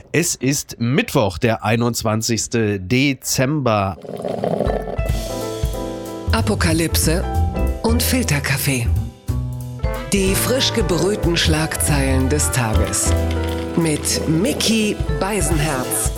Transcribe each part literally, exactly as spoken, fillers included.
Es ist Mittwoch, der einundzwanzigsten Dezember. Apokalypse und Filterkaffee. Die frisch gebrühten Schlagzeilen des Tages. Mit Micky Beisenherz.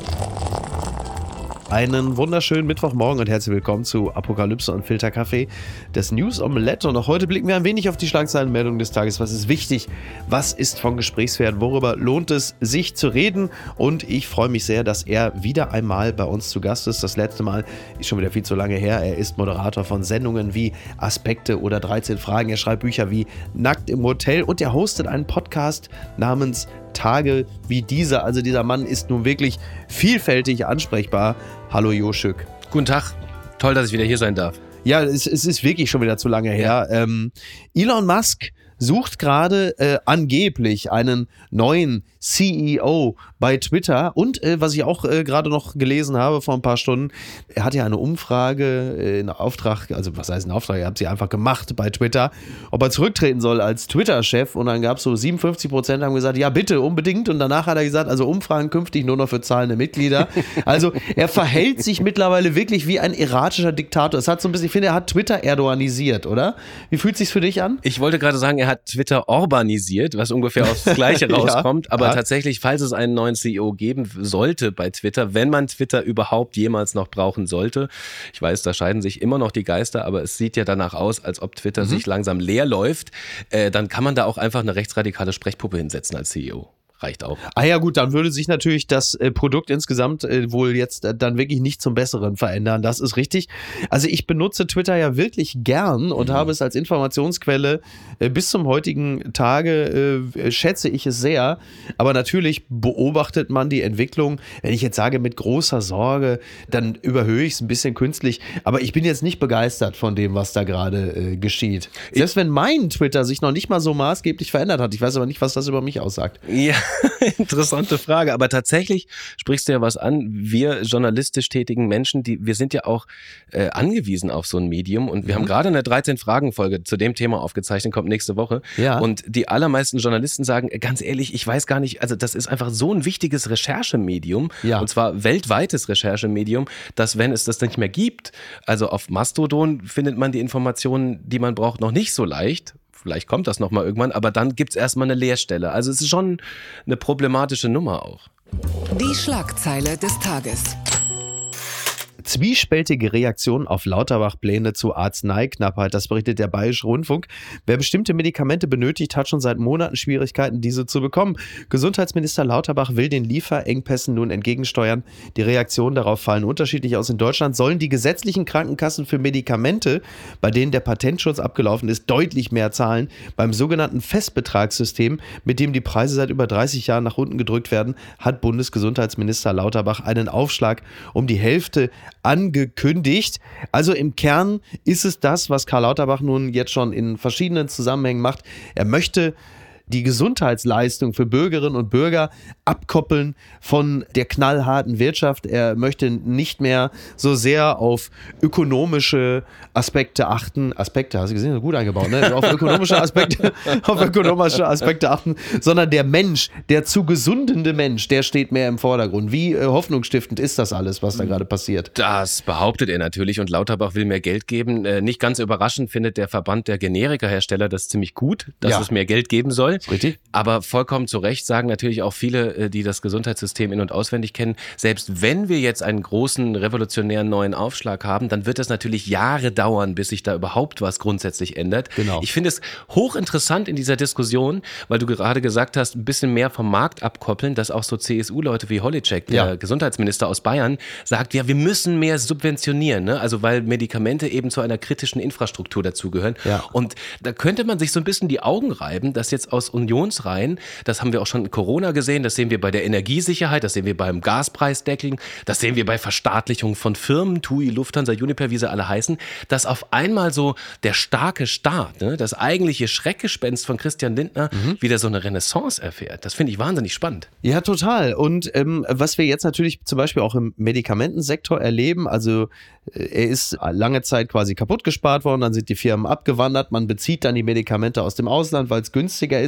Einen wunderschönen Mittwochmorgen und herzlich willkommen zu Apokalypse und Filterkaffee, das News Omelette. Und auch heute blicken wir ein wenig auf die Schlagzeilenmeldungen des Tages. Was ist wichtig? Was ist von Gesprächswert? Worüber lohnt es sich zu reden? Und ich freue mich sehr, dass er wieder einmal bei uns zu Gast ist. Das letzte Mal ist schon wieder viel zu lange her. Er ist Moderator von Sendungen wie Aspekte oder dreizehn Fragen. Er schreibt Bücher wie Nackt im Hotel und er hostet einen Podcast namens Tage wie diese. Also dieser Mann ist nun wirklich vielfältig ansprechbar. Hallo Joschück. Guten Tag. Toll, dass ich wieder hier sein darf. Ja, es, es ist wirklich schon wieder zu lange her. Ja. Ähm, Elon Musk sucht gerade äh, angeblich einen neuen C E O bei Twitter und äh, was ich auch äh, gerade noch gelesen habe vor ein paar Stunden, er hat ja eine Umfrage äh, in Auftrag, also was heißt ein Auftrag, er hat sie einfach gemacht bei Twitter, ob er zurücktreten soll als Twitter-Chef und dann gab es so siebenundfünfzig Prozent haben gesagt, ja bitte, unbedingt und danach hat er gesagt, also Umfragen künftig nur noch für zahlende Mitglieder. Also er verhält sich mittlerweile wirklich wie ein erratischer Diktator. Es hat so ein bisschen, ich finde, er hat Twitter erdoganisiert, oder? Wie fühlt es sich für dich an? Ich wollte gerade sagen, er hat Twitter orbanisiert, was ungefähr aufs Gleiche rauskommt, ja, aber ja. Tatsächlich, falls es einen neuen C E O geben sollte bei Twitter, wenn man Twitter überhaupt jemals noch brauchen sollte, ich weiß, da scheiden sich immer noch die Geister, aber es sieht ja danach aus, als ob Twitter mhm. sich langsam leer läuft, äh, dann kann man da auch einfach eine rechtsradikale Sprechpuppe hinsetzen als C E O. Reicht auch. Ah ja gut, dann würde sich natürlich das äh, Produkt insgesamt äh, wohl jetzt äh, dann wirklich nicht zum Besseren verändern. Das ist richtig. Also ich benutze Twitter ja wirklich gern und mhm. habe es als Informationsquelle äh, bis zum heutigen Tage, äh, schätze ich es sehr. Aber natürlich beobachtet man die Entwicklung, wenn ich jetzt sage mit großer Sorge, dann überhöhe ich es ein bisschen künstlich. Aber ich bin jetzt nicht begeistert von dem, was da gerade äh, geschieht. Selbst wenn mein Twitter sich noch nicht mal so maßgeblich verändert hat. Ich weiß aber nicht, was das über mich aussagt. Ja. Interessante Frage, aber tatsächlich sprichst du ja was an. Wir journalistisch tätigen Menschen, die, wir sind ja auch äh, angewiesen auf so ein Medium und wir mhm. haben gerade eine dreizehn-Fragen-Folge zu dem Thema aufgezeichnet, kommt nächste Woche. Ja. Und die allermeisten Journalisten sagen, ganz ehrlich, ich weiß gar nicht, also das ist einfach so ein wichtiges Recherchemedium ja. und zwar weltweites Recherchemedium, dass wenn es das nicht mehr gibt, also auf Mastodon findet man die Informationen, die man braucht, noch nicht so leicht. Vielleicht kommt das nochmal irgendwann, aber dann gibt es erstmal eine Leerstelle. Also es ist schon eine problematische Nummer auch. Die Schlagzeile des Tages. Zwiespältige Reaktion auf Lauterbach-Pläne zu Arzneiknappheit, das berichtet der Bayerische Rundfunk. Wer bestimmte Medikamente benötigt, hat schon seit Monaten Schwierigkeiten, diese zu bekommen. Gesundheitsminister Lauterbach will den Lieferengpässen nun entgegensteuern. Die Reaktionen darauf fallen unterschiedlich aus. In Deutschland sollen die gesetzlichen Krankenkassen für Medikamente, bei denen der Patentschutz abgelaufen ist, deutlich mehr zahlen. Beim sogenannten Festbetragssystem, mit dem die Preise seit über dreißig Jahren nach unten gedrückt werden, hat Bundesgesundheitsminister Lauterbach einen Aufschlag um die Hälfte angekündigt. Also im Kern ist es das, was Karl Lauterbach nun jetzt schon in verschiedenen Zusammenhängen macht. Er möchte die Gesundheitsleistung für Bürgerinnen und Bürger abkoppeln von der knallharten Wirtschaft. Er möchte nicht mehr so sehr auf ökonomische Aspekte achten. Aspekte, hast du gesehen? Gut eingebaut, ne? Auf ökonomische Aspekte, auf ökonomische Aspekte achten, sondern der Mensch, der zu gesundende Mensch, der steht mehr im Vordergrund. Wie äh, hoffnungsstiftend ist das alles, was da gerade passiert? Das behauptet er natürlich und Lauterbach will mehr Geld geben. Äh, nicht ganz überraschend findet der Verband der Generikahersteller das ziemlich gut, dass ja. es mehr Geld geben soll. Richtig. Aber vollkommen zu Recht sagen natürlich auch viele, die das Gesundheitssystem in- und auswendig kennen, selbst wenn wir jetzt einen großen, revolutionären neuen Aufschlag haben, dann wird es natürlich Jahre dauern, bis sich da überhaupt was grundsätzlich ändert. Genau. Ich finde es hochinteressant in dieser Diskussion, weil du gerade gesagt hast, ein bisschen mehr vom Markt abkoppeln, dass auch so C S U-Leute wie Holitschek, der ja. Gesundheitsminister aus Bayern, sagt, ja, wir müssen mehr subventionieren, ne? Also weil Medikamente eben zu einer kritischen Infrastruktur dazugehören. Ja. Und da könnte man sich so ein bisschen die Augen reiben, dass jetzt aus Unionsreihen, das haben wir auch schon in Corona gesehen, das sehen wir bei der Energiesicherheit, das sehen wir beim Gaspreisdeckeln, das sehen wir bei Verstaatlichung von Firmen, T U I, Lufthansa, Uniper, wie sie alle heißen, dass auf einmal so der starke Staat, ne, das eigentliche Schreckgespenst von Christian Lindner mhm. wieder so eine Renaissance erfährt. Das finde ich wahnsinnig spannend. Ja, total. Und ähm, was wir jetzt natürlich zum Beispiel auch im Medikamentensektor erleben, also äh, er ist lange Zeit quasi kaputt gespart worden, dann sind die Firmen abgewandert, man bezieht dann die Medikamente aus dem Ausland, weil es günstiger ist.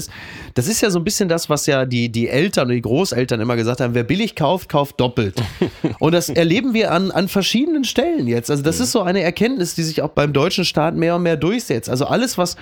das ist ja so ein bisschen das, was ja die, die Eltern und die Großeltern immer gesagt haben, wer billig kauft, kauft doppelt. Und das erleben wir an, an verschiedenen Stellen jetzt. Also das ist so eine Erkenntnis, die sich auch beim deutschen Staat mehr und mehr durchsetzt. Also alles, was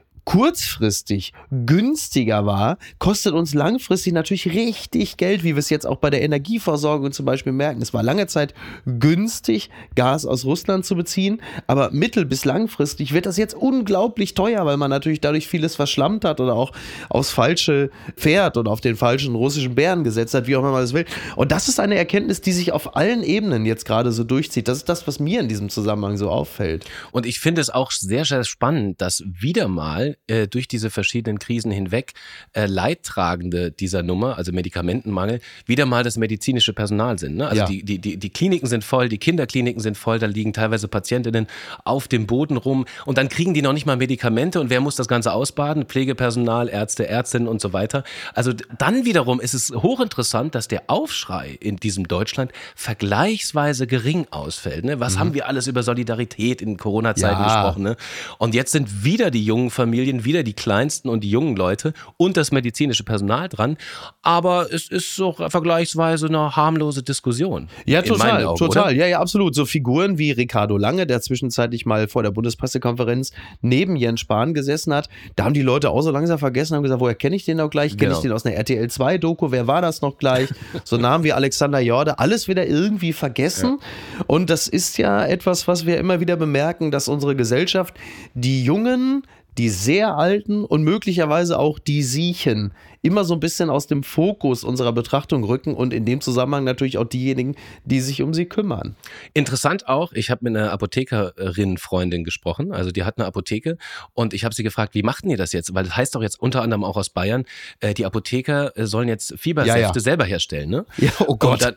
kurzfristig günstiger war, kostet uns langfristig natürlich richtig Geld, wie wir es jetzt auch bei der Energieversorgung zum Beispiel merken. Es war lange Zeit günstig, Gas aus Russland zu beziehen, aber mittel- bis langfristig wird das jetzt unglaublich teuer, weil man natürlich dadurch vieles verschlammt hat oder auch aufs falsche Pferd oder auf den falschen russischen Bären gesetzt hat, wie auch immer man das will. Und das ist eine Erkenntnis, die sich auf allen Ebenen jetzt gerade so durchzieht. Das ist das, was mir in diesem Zusammenhang so auffällt. Und ich finde es auch sehr, sehr spannend, dass wieder mal äh, durch diese verschiedenen Krisen hinweg äh, Leidtragende dieser Nummer, also Medikamentenmangel, wieder mal das medizinische Personal sind. Ne? Also Ja. die, die, die, die Kliniken sind voll, die Kinderkliniken sind voll, da liegen teilweise Patientinnen auf dem Boden rum und dann kriegen die noch nicht mal Medikamente und wer muss das Ganze ausbaden? Pflegepersonal, Ärzte, Ärztinnen und so weiter. Also dann wiederum ist es hochinteressant, dass der Aufschrei in diesem Deutschland vergleichsweise gering ausfällt. Ne? Was mhm. haben wir alles über Solidarität in Corona-Zeiten Ja. gesprochen? Ne? Und jetzt sind wieder die jungen Familien, wieder die Kleinsten und die jungen Leute und das medizinische Personal dran. Aber es ist so vergleichsweise eine harmlose Diskussion. Ja, in total, meinen Augen, total. oder? Ja, ja, absolut. So Figuren wie Ricardo Lange, der zwischenzeitlich mal vor der Bundespressekonferenz neben Jens Spahn gesessen hat. Da haben die Leute auch so langsam vergessen, haben gesagt, woher kenne ich den noch gleich? Kenne Genau. ich den aus einer R T L zwei Doku? Wer war das noch gleich? So Namen wie Alexander Jorde, alles wieder irgendwie vergessen. Ja. Und das ist ja etwas, was wir immer wieder bemerken, dass unsere Gesellschaft die Jungen, die sehr Alten und möglicherweise auch die Siechen immer so ein bisschen aus dem Fokus unserer Betrachtung rücken und in dem Zusammenhang natürlich auch diejenigen, die sich um sie kümmern. Interessant auch, ich habe mit einer Apothekerin-Freundin gesprochen, also die hat eine Apotheke und ich habe sie gefragt, wie machten ihr das jetzt? Weil das heißt doch jetzt unter anderem auch aus Bayern, äh, die Apotheker äh, sollen jetzt Fiebersäfte Ja, ja. selber herstellen, ne? Ja, oh Gott. Und, dann,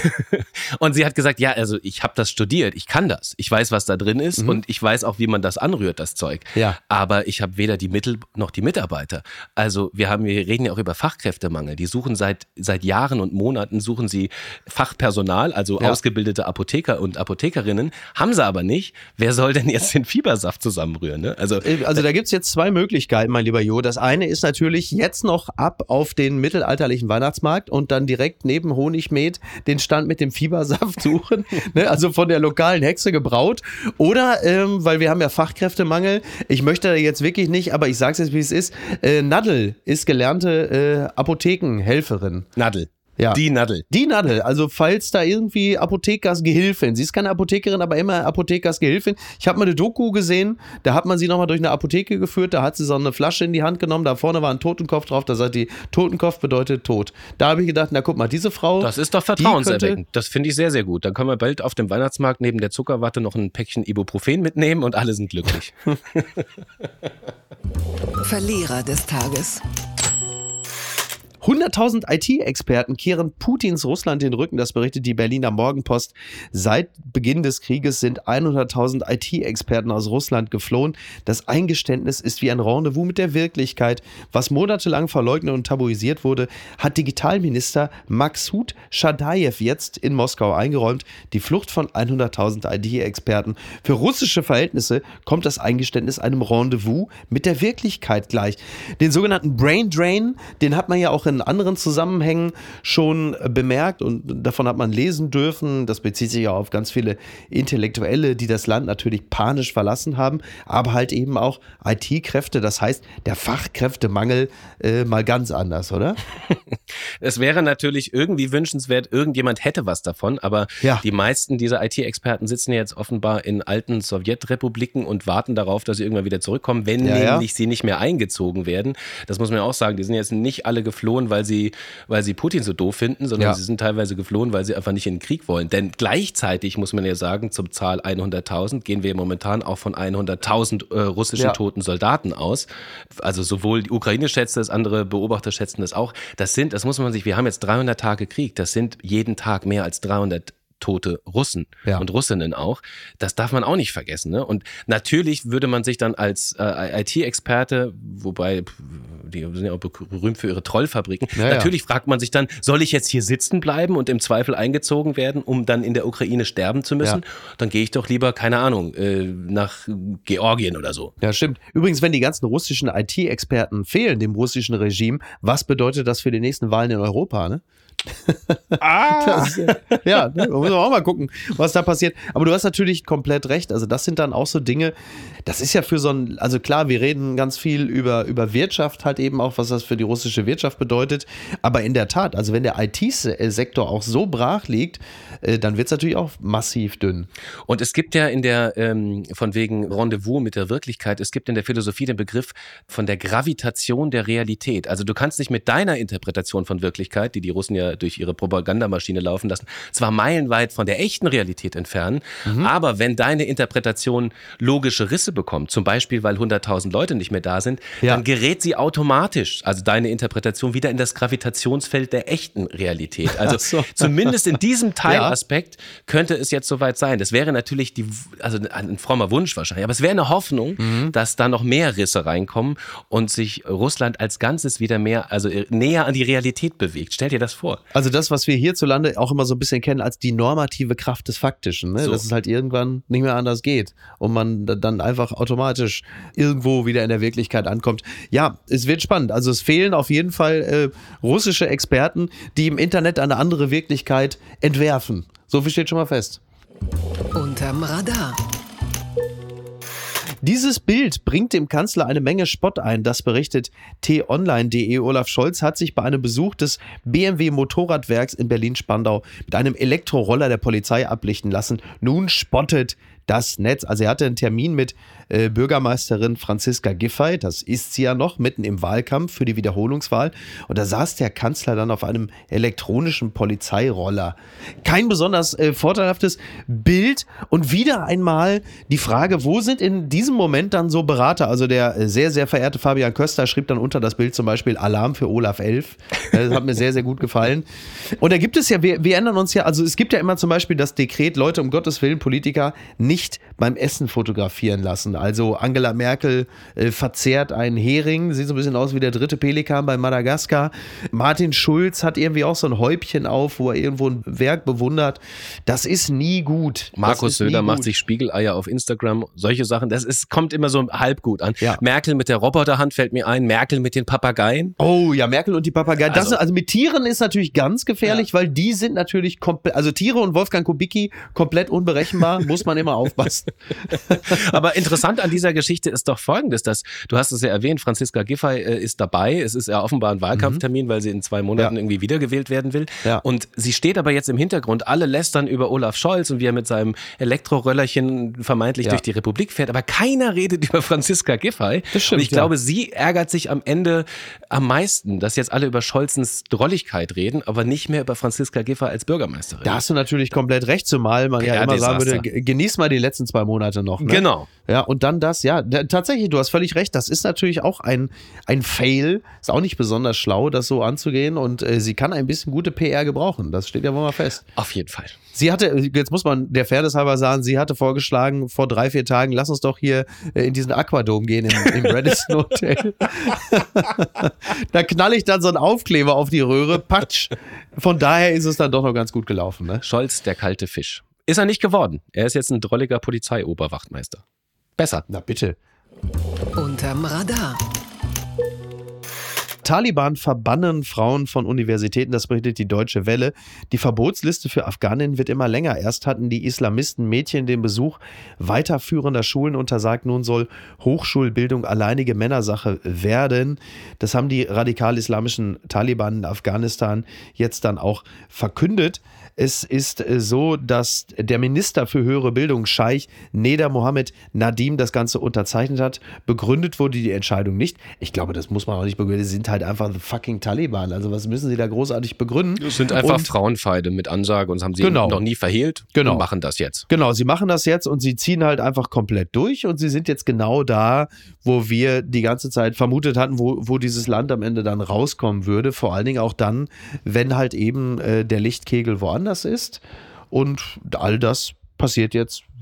und sie hat gesagt, ja, also ich habe das studiert, ich kann das, ich weiß, was da drin ist Mhm. und ich weiß auch, wie man das anrührt, das Zeug. Ja. Aber ich habe weder die Mittel noch die Mitarbeiter. Also wir haben, wir reden ja auch über Fachkräftemangel. Die suchen seit, seit Jahren und Monaten suchen sie Fachpersonal, also Ja. ausgebildete Apotheker und Apothekerinnen, haben sie aber nicht. Wer soll denn jetzt den Fiebersaft zusammenrühren? Ne? Also, Also da gibt es jetzt zwei Möglichkeiten, mein lieber Jo. Das eine ist natürlich jetzt noch ab auf den mittelalterlichen Weihnachtsmarkt und dann direkt neben Honigmet den Stand mit dem Fiebersaft suchen, ne? Also von der lokalen Hexe gebraut. Oder, ähm, weil wir haben ja Fachkräftemangel, ich möchte da jetzt wirklich nicht, aber ich sag's jetzt, wie es ist, äh, Nadel ist gelernte äh, Apothekenhelferin. Nadel. Ja. Die Nadel. Die Nadel, also falls da irgendwie Apothekersgehilfin, sie ist keine Apothekerin, aber immer Apothekersgehilfin. Ich habe mal eine Doku gesehen, da hat man sie nochmal durch eine Apotheke geführt, da hat sie so eine Flasche in die Hand genommen, da vorne war ein Totenkopf drauf, da sagt die, Totenkopf bedeutet Tod. Da habe ich gedacht, na guck mal, diese Frau. Das ist doch vertrauenserweckend. Das finde ich sehr, sehr gut. Dann können wir bald auf dem Weihnachtsmarkt neben der Zuckerwatte noch ein Päckchen Ibuprofen mitnehmen und alle sind glücklich. Verlierer des Tages. hunderttausend I T-Experten kehren Putins Russland den Rücken, das berichtet die Berliner Morgenpost. Seit Beginn des Krieges sind hunderttausend I T-Experten aus Russland geflohen. Das Eingeständnis ist wie ein Rendezvous mit der Wirklichkeit. Was monatelang verleugnet und tabuisiert wurde, hat Digitalminister Maksud Schadajew jetzt in Moskau eingeräumt. Die Flucht von hunderttausend I T-Experten. Für russische Verhältnisse kommt das Eingeständnis einem Rendezvous mit der Wirklichkeit gleich. Den sogenannten Brain Drain, den hat man ja auch in anderen Zusammenhängen schon bemerkt und davon hat man lesen dürfen. Das bezieht sich ja auf ganz viele Intellektuelle, die das Land natürlich panisch verlassen haben, aber halt eben auch I T-Kräfte. Das heißt, der Fachkräftemangel äh, mal ganz anders, oder? Es wäre natürlich irgendwie wünschenswert, irgendjemand hätte was davon, aber Ja. die meisten dieser I T-Experten sitzen ja jetzt offenbar in alten Sowjetrepubliken und warten darauf, dass sie irgendwann wieder zurückkommen, wenn Ja, ja. nämlich sie nicht mehr eingezogen werden. Das muss man ja auch sagen, die sind jetzt nicht alle geflohen, weil sie, weil sie Putin so doof finden, sondern Ja. sie sind teilweise geflohen, weil sie einfach nicht in den Krieg wollen. Denn gleichzeitig muss man ja sagen, zum Zahl hunderttausend gehen wir momentan auch von hunderttausend äh, russischen Ja. toten Soldaten aus. Also sowohl die Ukraine schätzt das, andere Beobachter schätzen das auch. Das sind, das muss man sich, wir haben jetzt dreihundert Tage Krieg, das sind jeden Tag mehr als dreihundert tote Russen Ja. und Russinnen auch. Das darf man auch nicht vergessen. Ne? Und natürlich würde man sich dann als äh, I T-Experte, wobei pff, die sind ja auch berühmt für ihre Trollfabriken. Ja, Natürlich ja. fragt man sich dann, soll ich jetzt hier sitzen bleiben und im Zweifel eingezogen werden, um dann in der Ukraine sterben zu müssen? Ja. Dann gehe ich doch lieber, keine Ahnung, nach Georgien oder so. Ja, stimmt. Übrigens, wenn die ganzen russischen I T-Experten fehlen, dem russischen Regime, was bedeutet das für die nächsten Wahlen in Europa, ne? Ah! Das, ja, da müssen wir auch mal gucken, was da passiert. Aber du hast natürlich komplett recht. Also das sind dann auch so Dinge, das ist ja für so ein, also klar, wir reden ganz viel über, über Wirtschaft halt eben auch, was das für die russische Wirtschaft bedeutet. Aber in der Tat, also wenn der I T-Sektor auch so brach liegt, dann wird es natürlich auch massiv dünn. Und es gibt ja in der, ähm, von wegen Rendezvous mit der Wirklichkeit, es gibt in der Philosophie den Begriff von der Gravitation der Realität. Also du kannst dich mit deiner Interpretation von Wirklichkeit, die die Russen ja durch ihre Propagandamaschine laufen lassen, zwar meilenweit von der echten Realität entfernen, mhm. aber wenn deine Interpretation logische Risse bekommt, zum Beispiel, weil hunderttausend Leute nicht mehr da sind, ja. dann gerät sie automatisch, also deine Interpretation, wieder in das Gravitationsfeld der echten Realität. Also so. Zumindest in diesem Teilaspekt ja. könnte es jetzt soweit sein. Das wäre natürlich die, also ein frommer Wunsch wahrscheinlich, aber es wäre eine Hoffnung, mhm. dass da noch mehr Risse reinkommen und sich Russland als Ganzes wieder mehr, also näher an die Realität bewegt. Stell dir das vor. Also das, was wir hierzulande auch immer so ein bisschen kennen als die normative Kraft des Faktischen, ne? So. Dass es halt irgendwann nicht mehr anders geht und man dann einfach automatisch irgendwo wieder in der Wirklichkeit ankommt. Ja, es wird spannend. Also es fehlen auf jeden Fall äh, russische Experten, die im Internet eine andere Wirklichkeit entwerfen. So viel steht schon mal fest. Unterm Radar. Dieses Bild bringt dem Kanzler eine Menge Spott ein, das berichtet t online punkt de. Olaf Scholz hat sich bei einem Besuch des B M W Motorradwerks in Berlin-Spandau mit einem Elektroroller der Polizei ablichten lassen. Nun spottet das Netz. Also er hatte einen Termin mit äh, Bürgermeisterin Franziska Giffey, das ist sie ja noch, mitten im Wahlkampf für die Wiederholungswahl. Und da saß der Kanzler dann auf einem elektronischen Polizeiroller. Kein besonders äh, vorteilhaftes Bild. Und wieder einmal die Frage, wo sind in diesem Moment dann so Berater? Also der äh, sehr, sehr verehrte Fabian Köster schrieb dann unter das Bild zum Beispiel Alarm für Olaf elf. Das hat mir sehr, sehr gut gefallen. Und da gibt es ja, wir, wir ändern uns ja, also es gibt ja immer zum Beispiel das Dekret, Leute, um Gottes Willen, Politiker nicht beim Essen fotografieren lassen. Also Angela Merkel äh, verzehrt einen Hering, sieht so ein bisschen aus wie der dritte Pelikan bei Madagaskar. Martin Schulz hat irgendwie auch so ein Häubchen auf, wo er irgendwo ein Werk bewundert. Das ist nie gut. Markus Söder macht sich Spiegeleier auf Instagram, solche Sachen. Das ist, kommt immer so halb gut an. Ja. Merkel mit der Roboterhand fällt mir ein, Merkel mit den Papageien. Oh ja, Merkel und die Papageien. Das, also, also mit Tieren ist natürlich ganz gefährlich, ja. weil die sind natürlich komplett, also Tiere und Wolfgang Kubicki komplett unberechenbar, muss man immer aufpassen. Aber interessant an dieser Geschichte ist doch Folgendes, dass, du hast es ja erwähnt, Franziska Giffey äh, ist dabei, es ist ja offenbar ein Wahlkampftermin, mhm. weil sie in zwei Monaten ja. irgendwie wiedergewählt werden will ja. und sie steht aber jetzt im Hintergrund, alle lästern über Olaf Scholz und wie er mit seinem Elektroröllerchen vermeintlich ja. durch die Republik fährt, aber keiner redet über Franziska Giffey. Das stimmt, und ich ja. glaube, sie ärgert sich am Ende am meisten, dass jetzt alle über Scholzens Drolligkeit reden, aber nicht mehr über Franziska Giffey als Bürgermeisterin. Da hast du natürlich komplett recht, zumal man ja, ja immer sagen würde, genieß mal die letzten zwei Monate noch. Ne? Genau. Ja, und dann das, ja, da, tatsächlich, du hast völlig recht, das ist natürlich auch ein, ein Fail, ist auch nicht besonders schlau, das so anzugehen und äh, sie kann ein bisschen gute P R gebrauchen, das steht ja wohl mal fest. Auf jeden Fall. Sie hatte, jetzt muss man der Fairness halber sagen, sie hatte vorgeschlagen, vor drei, vier Tagen, lass uns doch hier äh, in diesen Aquadom gehen, im, im Radisson Hotel. Da knall ich dann so einen Aufkleber auf die Röhre, patsch. Von daher ist es dann doch noch ganz gut gelaufen. Ne? Scholz, der kalte Fisch. Ist er nicht geworden. Er ist jetzt ein drolliger Polizeioberwachtmeister. Besser. Na bitte. Unterm Radar. Taliban verbannen Frauen von Universitäten, das berichtet die Deutsche Welle. Die Verbotsliste für Afghaninnen wird immer länger. Erst hatten die Islamisten Mädchen den Besuch weiterführender Schulen untersagt. Nun soll Hochschulbildung alleinige Männersache werden. Das haben die radikal-islamischen Taliban in Afghanistan jetzt dann auch verkündet. Es ist so, dass der Minister für höhere Bildung, Scheich Neda Mohammed Nadim, das Ganze unterzeichnet hat. Begründet wurde die Entscheidung nicht. Ich glaube, das muss man auch nicht begründen. Sie sind halt einfach the fucking Taliban. Also was müssen sie da großartig begründen? Das sind einfach und, Frauenfeinde mit Ansage und das haben sie genau. noch nie verhehlt genau. und machen das jetzt. Genau, sie machen das jetzt und sie ziehen halt einfach komplett durch und sie sind jetzt genau da, wo wir die ganze Zeit vermutet hatten, wo, wo dieses Land am Ende dann rauskommen würde. Vor allen Dingen auch dann, wenn halt eben äh, der Lichtkegel woanders ist und all das passiert jetzt,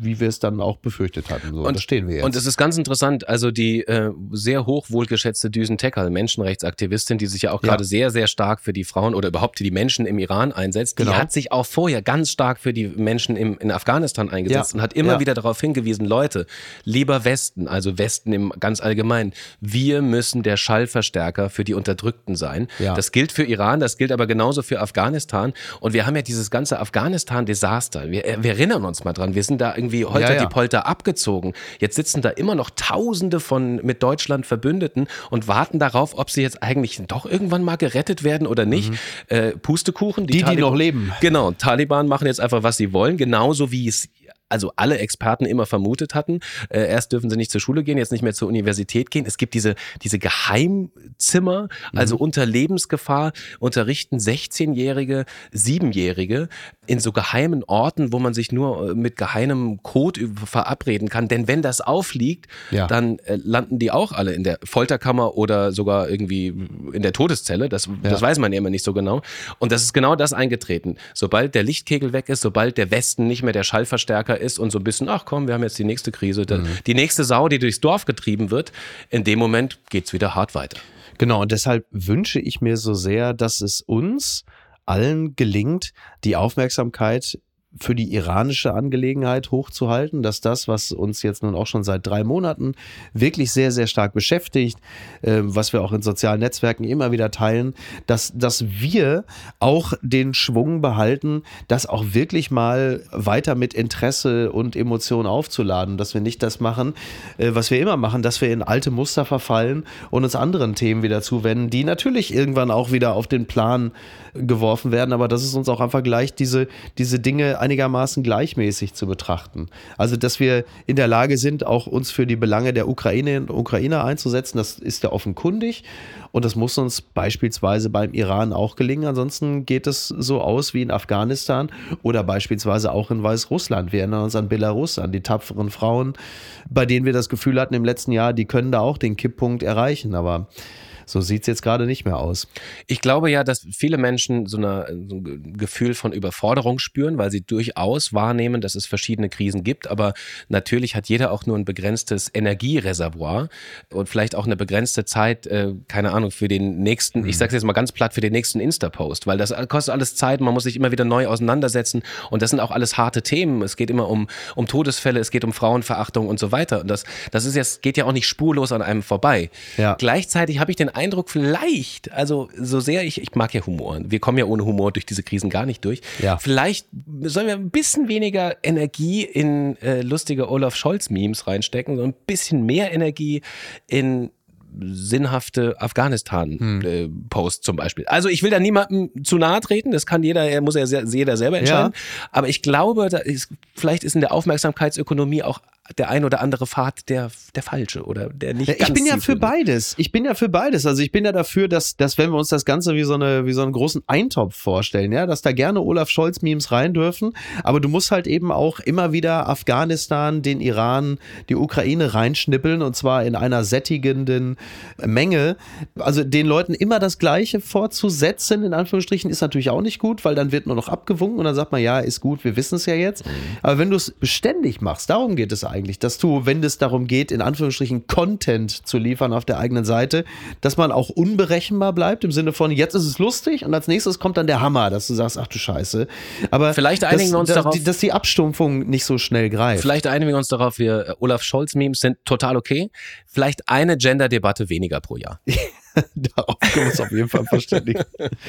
wie wir es dann auch befürchtet hatten. So, und, da stehen wir jetzt. Und es ist ganz interessant, also die äh, sehr hoch wohlgeschätzte Düsen Tekal, Menschenrechtsaktivistin, die sich ja auch gerade ja. sehr, sehr stark für die Frauen oder überhaupt die Menschen im Iran einsetzt, genau. die hat sich auch vorher ganz stark für die Menschen im, in Afghanistan eingesetzt ja. und hat immer ja. wieder darauf hingewiesen, Leute, lieber Westen, also Westen im ganz allgemein, wir müssen der Schallverstärker für die Unterdrückten sein. Ja. Das gilt für Iran, das gilt aber genauso für Afghanistan. Und wir haben ja dieses ganze Afghanistan-Desaster. Wir, wir erinnern uns mal dran. Wir sind da irgendwie holter ja, ja. die Polter abgezogen. Jetzt sitzen da immer noch Tausende von mit Deutschland Verbündeten und warten darauf, ob sie jetzt eigentlich doch irgendwann mal gerettet werden oder nicht. Mhm. Äh, Pustekuchen. Die, die, Talib- die noch leben. Genau. Taliban machen jetzt einfach, was sie wollen. Genauso wie es also alle Experten immer vermutet hatten. Äh, erst dürfen sie nicht zur Schule gehen, jetzt nicht mehr zur Universität gehen. Es gibt diese, diese Geheimzimmer, also mhm. unter Lebensgefahr unterrichten sechzehnjährige, siebenjährige in so geheimen Orten, wo man sich nur mit geheimem Code verabreden kann. Denn wenn das aufliegt, ja. dann äh, landen die auch alle in der Folterkammer oder sogar irgendwie in der Todeszelle. Das, ja. das weiß man ja immer nicht so genau. Und das ist genau das eingetreten. Sobald der Lichtkegel weg ist, sobald der Westen nicht mehr der Schallverstärker ist und so ein bisschen, ach komm, wir haben jetzt die nächste Krise, mhm. die nächste Sau, die durchs Dorf getrieben wird, in dem Moment geht's wieder hart weiter. Genau, und deshalb wünsche ich mir so sehr, dass es uns allen gelingt, die Aufmerksamkeit für die iranische Angelegenheit hochzuhalten, dass das, was uns jetzt nun auch schon seit drei Monaten wirklich sehr, sehr stark beschäftigt, äh, was wir auch in sozialen Netzwerken immer wieder teilen, dass, dass wir auch den Schwung behalten, das auch wirklich mal weiter mit Interesse und Emotionen aufzuladen, dass wir nicht das machen, äh, was wir immer machen, dass wir in alte Muster verfallen und uns anderen Themen wieder zuwenden, die natürlich irgendwann auch wieder auf den Plan geworfen werden, aber dass es uns auch einfach gleicht, diese, diese Dinge einigermaßen gleichmäßig zu betrachten. Also, dass wir in der Lage sind, auch uns für die Belange der Ukraine und Ukrainer einzusetzen, das ist ja offenkundig und das muss uns beispielsweise beim Iran auch gelingen. Ansonsten geht es so aus wie in Afghanistan oder beispielsweise auch in Weißrussland. Wir erinnern uns an Belarus, an die tapferen Frauen, bei denen wir das Gefühl hatten im letzten Jahr, die können da auch den Kipppunkt erreichen, aber so sieht es jetzt gerade nicht mehr aus. Ich glaube ja, dass viele Menschen so, eine, so ein Gefühl von Überforderung spüren, weil sie durchaus wahrnehmen, dass es verschiedene Krisen gibt. Aber natürlich hat jeder auch nur ein begrenztes Energiereservoir und vielleicht auch eine begrenzte Zeit, äh, keine Ahnung, für den nächsten, mhm. ich sage es jetzt mal ganz platt, für den nächsten Insta-Post. Weil das kostet alles Zeit, man muss sich immer wieder neu auseinandersetzen. Und das sind auch alles harte Themen. Es geht immer um, um Todesfälle, es geht um Frauenverachtung und so weiter. Und das, das ist jetzt, geht ja auch nicht spurlos an einem vorbei. Ja. Gleichzeitig habe ich den Eindruck, vielleicht, also so sehr ich, ich mag ja Humor, wir kommen ja ohne Humor durch diese Krisen gar nicht durch, ja. Vielleicht sollen wir ein bisschen weniger Energie in äh, lustige Olaf Scholz-Memes reinstecken, sondern ein bisschen mehr Energie in sinnhafte Afghanistan-Posts hm. äh, zum Beispiel. Also ich will da niemandem zu nahe treten, das kann jeder, er muss ja jeder selber entscheiden, ja. Aber ich glaube, da ist, vielleicht ist in der Aufmerksamkeitsökonomie auch der ein oder andere Pfad der, der falsche oder der nicht ja, ganz Ich bin ja für beides. Ich bin ja für beides. Also ich bin ja dafür, dass, dass wenn wir uns das Ganze wie so eine, wie so einen großen Eintopf vorstellen, ja, dass da gerne Olaf Scholz-Memes rein dürfen, aber du musst halt eben auch immer wieder Afghanistan, den Iran, die Ukraine reinschnippeln und zwar in einer sättigenden Menge. Also den Leuten immer das Gleiche vorzusetzen, in Anführungsstrichen, ist natürlich auch nicht gut, weil dann wird nur noch abgewunken und dann sagt man, ja, ist gut, wir wissen es ja jetzt. Mhm. Aber wenn du es beständig machst, darum geht es eigentlich, dass du, wenn es darum geht, in Anführungsstrichen Content zu liefern auf der eigenen Seite, dass man auch unberechenbar bleibt, im Sinne von, jetzt ist es lustig und als nächstes kommt dann der Hammer, dass du sagst, ach du Scheiße. Aber vielleicht einigen dass, wir uns dass, darauf, dass die Abstumpfung nicht so schnell greift. Vielleicht einigen wir uns darauf, wir Olaf Scholz-Memes sind total okay. Vielleicht eine Gender-Debatte weniger pro Jahr. Darauf können wir uns auf jeden Fall verständigen.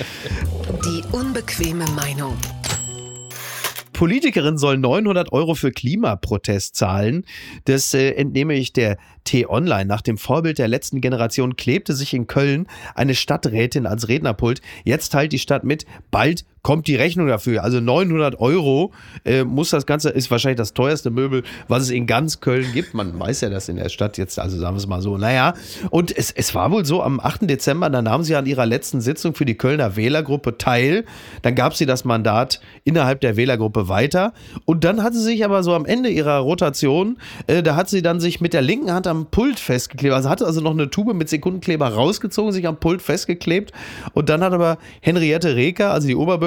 Die unbequeme Meinung. Politikerin soll neunhundert Euro für Klimaprotest zahlen. Das äh, entnehme ich der T-Online. Nach dem Vorbild der letzten Generation klebte sich in Köln eine Stadträtin ans Rednerpult. Jetzt teilt die Stadt mit, bald kommt die Rechnung dafür. Also neunhundert Euro äh, muss das Ganze, ist wahrscheinlich das teuerste Möbel, was es in ganz Köln gibt. Man weiß ja, dass in der Stadt jetzt, also sagen wir es mal so, naja. Und es, es war wohl so, am achten Dezember, da nahm sie an ihrer letzten Sitzung für die Kölner Wählergruppe teil. Dann gab sie das Mandat innerhalb der Wählergruppe weiter. Und dann hat sie sich aber so am Ende ihrer Rotation, äh, da hat sie dann sich mit der linken Hand am Pult festgeklebt. Also hatte also noch eine Tube mit Sekundenkleber rausgezogen, sich am Pult festgeklebt. Und dann hat aber Henriette Reker, also die Oberbürgermeisterin,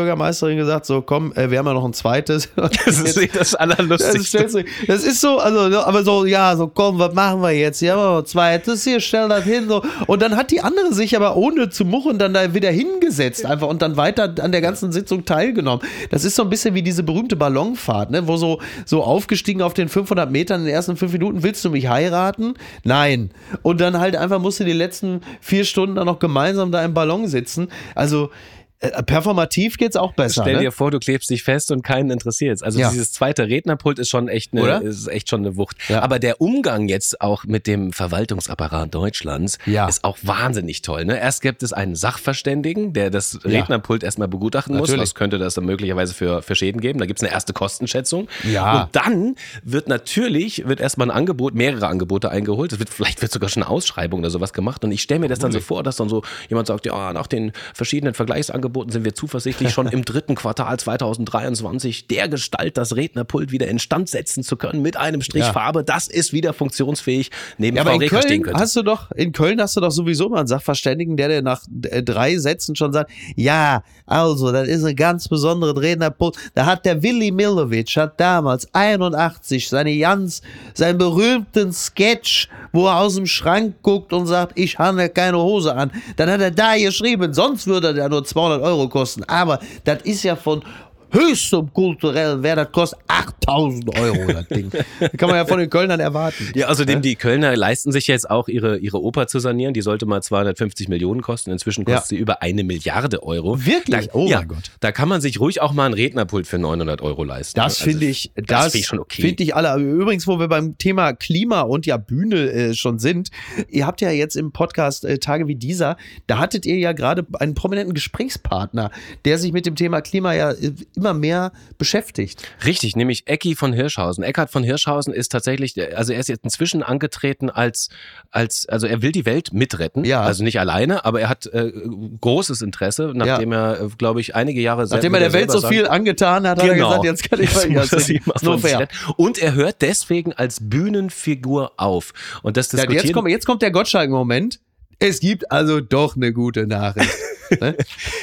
Bürgermeisterin gesagt, so komm, äh, wir haben ja noch ein zweites. Das ist nicht das Allerlustigste. Das, das ist so, also, aber so, ja, so komm, was machen wir jetzt? Ja, machen wir ein zweites, hier, stell das hin. So. Und dann hat die andere sich aber ohne zu muchen dann da wieder hingesetzt einfach und dann weiter an der ganzen Sitzung teilgenommen. Das ist so ein bisschen wie diese berühmte Ballonfahrt, ne, wo so, so aufgestiegen auf den fünfhundert Metern in den ersten fünf Minuten, willst du mich heiraten? Nein. Und dann halt einfach musst du die letzten vier Stunden dann noch gemeinsam da im Ballon sitzen. Also äh, performativ geht's auch besser. Stell dir ne? vor, du klebst dich fest und keinen interessiert's. Also Ja. dieses zweite Rednerpult ist schon echt eine, ist echt schon eine Wucht. Ja. Aber der Umgang jetzt auch mit dem Verwaltungsapparat Deutschlands Ja. ist auch wahnsinnig toll. Ne? Erst gibt es einen Sachverständigen, der das Ja. Rednerpult erstmal begutachten muss. Natürlich. Was könnte das dann möglicherweise für, für Schäden geben? Da gibt's eine erste Kostenschätzung. Ja. Und dann wird natürlich, wird erstmal ein Angebot, mehrere Angebote eingeholt. Es wird, vielleicht wird sogar schon eine Ausschreibung oder sowas gemacht. Und ich stelle mir das dann so vor, dass dann so jemand sagt, ja, nach den verschiedenen Vergleichsangeboten sind wir zuversichtlich, schon im dritten Quartal zweitausenddreiundzwanzig der Gestalt das Rednerpult wieder instand setzen zu können mit einem Strich Ja. Farbe. Das ist wieder funktionsfähig neben Ja, Frau aber in Reker stehen Köln könnte. hast du doch, in Köln hast du doch sowieso mal einen Sachverständigen, der dir nach äh, drei Sätzen schon sagt, ja, also, das ist ein ganz besonderes Rednerpult. Da hat der Willi Millowitsch, hat damals einundachtzig seine ganz, seinen berühmten Sketch, wo er aus dem Schrank guckt und sagt, ich habe keine Hose an. Dann hat er da geschrieben, sonst würde der nur zweihundert Euro kosten. Aber das ist ja von höchstem kulturellen Wert, das kostet achttausend Euro, das Ding. Das kann man ja von den Kölnern erwarten. Ja, außerdem die Kölner leisten sich jetzt auch ihre, ihre Oper zu sanieren. Die sollte mal zweihundertfünfzig Millionen kosten. Inzwischen kostet Ja. sie über eine Milliarde Euro. Wirklich? Da, Oh ja, mein Gott. Da kann man sich ruhig auch mal ein Rednerpult für neunhundert Euro leisten. Das Also, finde ich, das das, finde ich schon okay. finde ich alle. Übrigens, wo wir beim Thema Klima und ja Bühne äh, schon sind, ihr habt ja jetzt im Podcast äh, Tage wie dieser, da hattet ihr ja gerade einen prominenten Gesprächspartner, der sich mit dem Thema Klima ja äh, immer mehr beschäftigt. Richtig, nämlich Ecki von Hirschhausen. Eckhard von Hirschhausen ist tatsächlich, also er ist jetzt inzwischen angetreten als, als also er will die Welt mitretten, Ja. also nicht alleine, aber er hat äh, großes Interesse, nachdem Ja. er, äh, glaube ich, einige Jahre Nachdem er der Welt so viel angetan hat, hat er gesagt, jetzt kann ich mal Jetzt muss er sie mal ist nur von sich fair. retten. Und er hört deswegen als Bühnenfigur auf. Und das Ja, diskutieren jetzt, kommt, jetzt kommt der Gottschalk-Moment. Es gibt also doch eine gute Nachricht. Ne?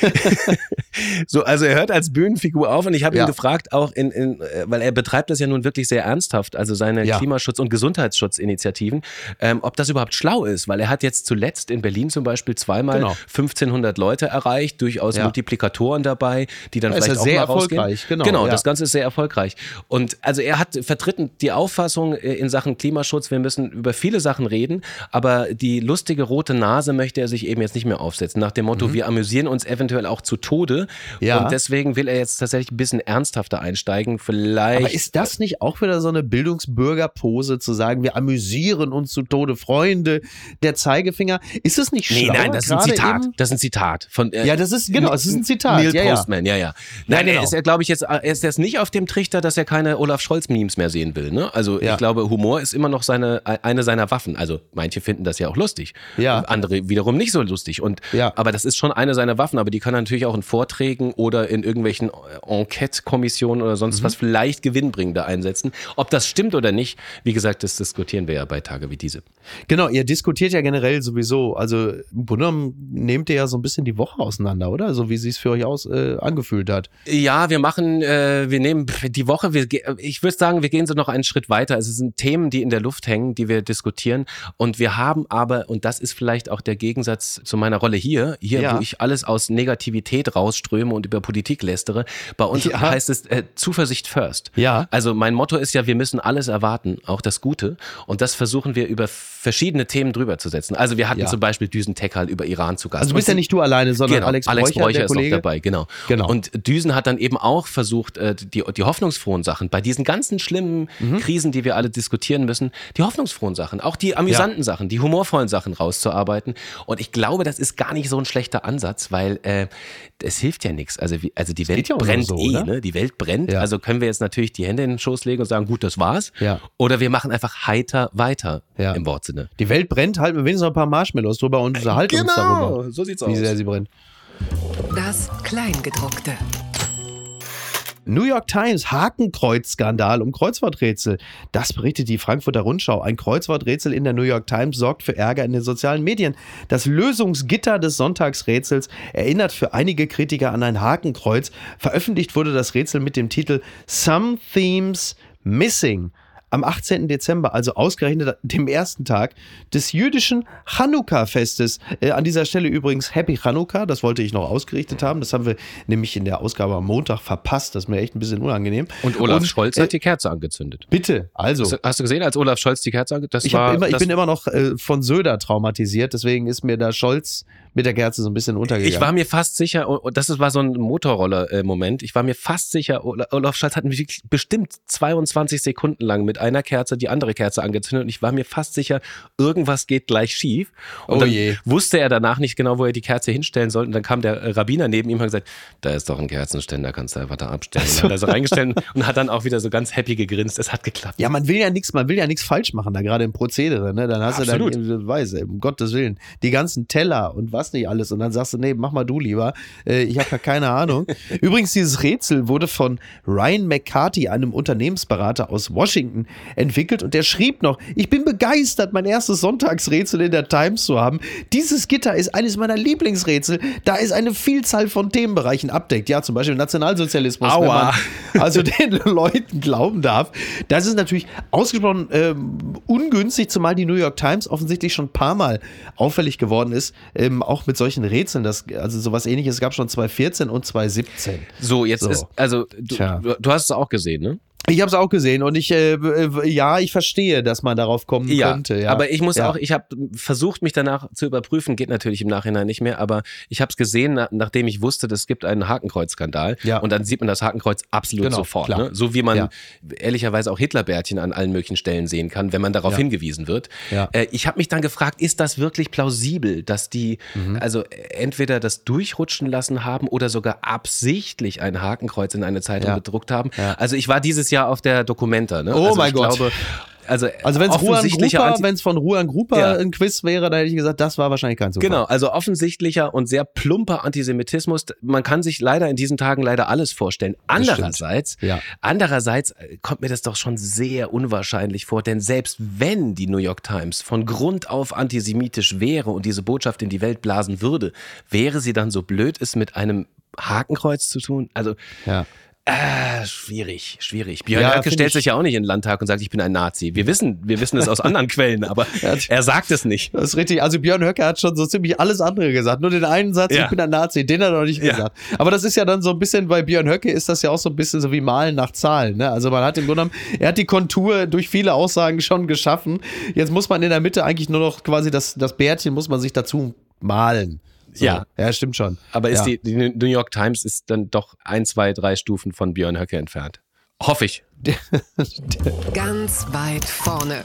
So, also er hört als Bühnenfigur auf und ich habe Ja. ihn gefragt, auch in, in, äh, weil er betreibt das ja nun wirklich sehr ernsthaft, also seine Ja. Klimaschutz- und Gesundheitsschutzinitiativen, ähm, ob das überhaupt schlau ist, weil er hat jetzt zuletzt in Berlin zum Beispiel zweimal Genau. fünfzehnhundert Leute erreicht, durchaus Ja. Multiplikatoren dabei, die dann Ja, ist vielleicht ja auch sehr mal rausgehen. erfolgreich, genau, Genau, ja. das Ganze ist sehr erfolgreich. Und also er hat vertritt die Auffassung äh, in Sachen Klimaschutz, wir müssen über viele Sachen reden, aber die lustige rote Nase möchte er sich eben jetzt nicht mehr aufsetzen, nach dem Motto, wir amüsieren uns eventuell auch zu Tode. Ja. Und deswegen will er jetzt tatsächlich ein bisschen ernsthafter einsteigen. Vielleicht. Aber ist das nicht auch wieder so eine Bildungsbürgerpose, zu sagen, wir amüsieren uns zu Tode, Freunde, der Zeigefinger? Ist es nicht Nee, schlauer, nein, das ist ein gerade Zitat. eben? Das ist ein Zitat. Von, äh, Ja, das ist, genau, es ist ein Zitat. Neil ja, ja. Postman, ja, ja. Nein, genau. er ist ja, glaube ich, jetzt, er ist jetzt nicht auf dem Trichter, dass er keine Olaf Scholz-Memes mehr sehen will. Ne? Also Ja. ich glaube, Humor ist immer noch seine, eine seiner Waffen. Also manche finden das ja auch lustig. Ja. Andere wiederum nicht so lustig. Und, Ja. Aber das ist schon eine seiner Waffen. Aber die kann er natürlich auch in Vorträgen oder in irgendwelchen Enquete-Kommissionen oder sonst Mhm. was vielleicht gewinnbringender einsetzen. Ob das stimmt oder nicht, wie gesagt, das diskutieren wir ja bei Tage wie diese. Genau, ihr diskutiert ja generell sowieso. Also im Grunde genommen nehmt ihr ja so ein bisschen die Woche auseinander, oder? So wie sie es für euch aus äh, angefühlt hat. Ja, wir machen, äh, wir nehmen die Woche, wir, ge- ich würde sagen, wir gehen so noch einen Schritt weiter. Es sind Themen, die in der Luft hängen, die wir diskutieren. Und wir haben aber, und das ist vielleicht auch der Gegensatz zu meiner Rolle hier, hier, Ja. wo ich alles aus Negativität rausströme und über Politik lästere, bei uns Ja. heißt es äh, Zuversicht first. Ja. Also mein Motto ist ja, wir müssen alles erwarten, auch das Gute. Und das versuchen wir über verschiedene Themen drüber zu setzen. Also wir hatten Ja. zum Beispiel Düsen Teckal über Iran zu Gast. Also du bist Und ja nicht du alleine, sondern Genau, Alex, Alex Bräucher, Bräucher der ist noch Kollege. dabei, genau. Genau. Und Düsen hat dann eben auch versucht, äh, die, die hoffnungsfrohen Sachen, bei diesen ganzen schlimmen Mhm. Krisen, die wir alle diskutieren müssen, die hoffnungsfrohen Sachen, auch die amüsanten Sachen, die humorvollen Sachen rauszuarbeiten. Und ich glaube, das ist gar nicht so ein schlechter Ansatz, weil äh, es hilft ja nichts. Also, wie, also die Welt geht ja auch brennt nur so, eh, oder? ne? Die Welt brennt. Ja. Also können wir jetzt natürlich die Hände in den Schoß legen und sagen, gut, das war's. Ja. Oder wir machen einfach heiter weiter Ja. im Wortsinne. Die Welt brennt, halten wir wenigstens noch ein paar Marshmallows drüber und unterhalten uns darüber, so sieht's wie sehr sie brennt. Das Kleingedruckte. New York Times, Hakenkreuz-Skandal um Kreuzworträtsel. Das berichtet die Frankfurter Rundschau. Ein Kreuzworträtsel in der New York Times sorgt für Ärger in den sozialen Medien. Das Lösungsgitter des Sonntagsrätsels erinnert für einige Kritiker an ein Hakenkreuz. Veröffentlicht wurde das Rätsel mit dem Titel Some Themes Missing. Am achtzehnten Dezember, also ausgerechnet dem ersten Tag des jüdischen Chanukka-Festes. Äh, an dieser Stelle übrigens Happy Chanukka, das wollte ich noch ausgerichtet haben. Das haben wir nämlich in der Ausgabe am Montag verpasst. Das ist mir echt ein bisschen unangenehm. Und Olaf Und, Scholz äh, hat die Kerze angezündet. Bitte, also. Hast, hast du gesehen, als Olaf Scholz die Kerze angezündet hat? Ich, hab immer, ich bin immer noch äh, von Söder traumatisiert, deswegen ist mir da Scholz mit der Kerze so ein bisschen untergegangen. Ich war mir fast sicher, und das war so ein Motorroller-Moment, ich war mir fast sicher, Olaf Scholz hat mich bestimmt zweiundzwanzig Sekunden lang mit einer Kerze die andere Kerze angezündet und ich war mir fast sicher, irgendwas geht gleich schief. Und oh dann je. wusste er danach nicht genau, wo er die Kerze hinstellen sollte. Und dann kam der Rabbiner neben ihm und hat gesagt, da ist doch ein Kerzenständer, kannst du einfach da abstellen. Und dann hat er so reingestellt und hat dann auch wieder so ganz happy gegrinst. Es hat geklappt. Ja, man will ja nichts, man will ja nichts falsch machen, da gerade im Prozedere, ne? Dann hast Absolut. du dann, weiß, um Gottes Willen, die ganzen Teller und was nicht alles. Und dann sagst du, nee, mach mal du lieber. Äh, ich habe ja keine Ahnung. Übrigens, dieses Rätsel wurde von Ryan McCarthy, einem Unternehmensberater aus Washington, entwickelt und der schrieb noch, ich bin begeistert, mein erstes Sonntagsrätsel in der Times zu haben. Dieses Gitter ist eines meiner Lieblingsrätsel, da es eine Vielzahl von Themenbereichen abdeckt. Ja, zum Beispiel Nationalsozialismus, wenn man also den Leuten glauben darf. Das ist natürlich ausgesprochen ähm, ungünstig, zumal die New York Times offensichtlich schon ein paar Mal auffällig geworden ist, ähm, auch mit solchen Rätseln. Das, also sowas Ähnliches gab es schon zwanzig vierzehn und zwanzig siebzehn. So, jetzt So. ist, also du, du, du hast es auch gesehen, ne? Ich habe es auch gesehen und ich, äh, ja, ich verstehe, dass man darauf kommen ja, könnte. Ja, aber ich muss ja. auch, ich habe versucht, mich danach zu überprüfen, geht natürlich im Nachhinein nicht mehr, aber ich habe es gesehen, na, nachdem ich wusste, es gibt einen Hakenkreuz-Skandal Ja. und dann sieht man das Hakenkreuz absolut Genau, sofort. klar. Ne? So wie man Ja. ehrlicherweise auch Hitlerbärtchen an allen möglichen Stellen sehen kann, wenn man darauf Ja. hingewiesen wird. Ja. Äh, ich habe mich dann gefragt, ist das wirklich plausibel, dass die Mhm. also entweder das durchrutschen lassen haben oder sogar absichtlich ein Hakenkreuz in eine Zeitung Ja. gedruckt haben? Ja. Also ich war dieses Jahr auf der Documenta. Ne? Oh also mein ich Gott. Glaube, also Also wenn es Ruan offensichtlicher Grupa, Anti- wenn es von Ruan Grupa Ja. ein Quiz wäre, dann hätte ich gesagt, das war wahrscheinlich kein Zufall. Genau, also offensichtlicher und sehr plumper Antisemitismus. Man kann sich leider in diesen Tagen leider alles vorstellen. Andererseits, Ja. andererseits kommt mir das doch schon sehr unwahrscheinlich vor, denn selbst wenn die New York Times von Grund auf antisemitisch wäre und diese Botschaft in die Welt blasen würde, wäre sie dann so blöd, es mit einem Hakenkreuz zu tun? Also Ja. Äh, schwierig, schwierig. Björn Ja, Höcke find stellt ich- sich ja auch nicht in den Landtag und sagt, ich bin ein Nazi. Wir wissen, wir wissen es aus anderen Quellen, aber er sagt es nicht. Das ist richtig. Also Björn Höcke hat schon so ziemlich alles andere gesagt. Nur den einen Satz, Ja. ich bin ein Nazi, den hat er noch nicht Ja. gesagt. Aber das ist ja dann so ein bisschen, bei Björn Höcke ist das ja auch so ein bisschen so wie Malen nach Zahlen. Ne? Also man hat im Grunde genommen, er hat die Kontur durch viele Aussagen schon geschaffen. Jetzt muss man in der Mitte eigentlich nur noch quasi das, das Bärtchen muss man sich dazu malen. So. Ja. Ja, stimmt schon. Aber ist ja. die, die New York Times ist dann doch ein, zwei, drei Stufen von Björn Höcke entfernt. Hoffe ich. Ganz weit vorne.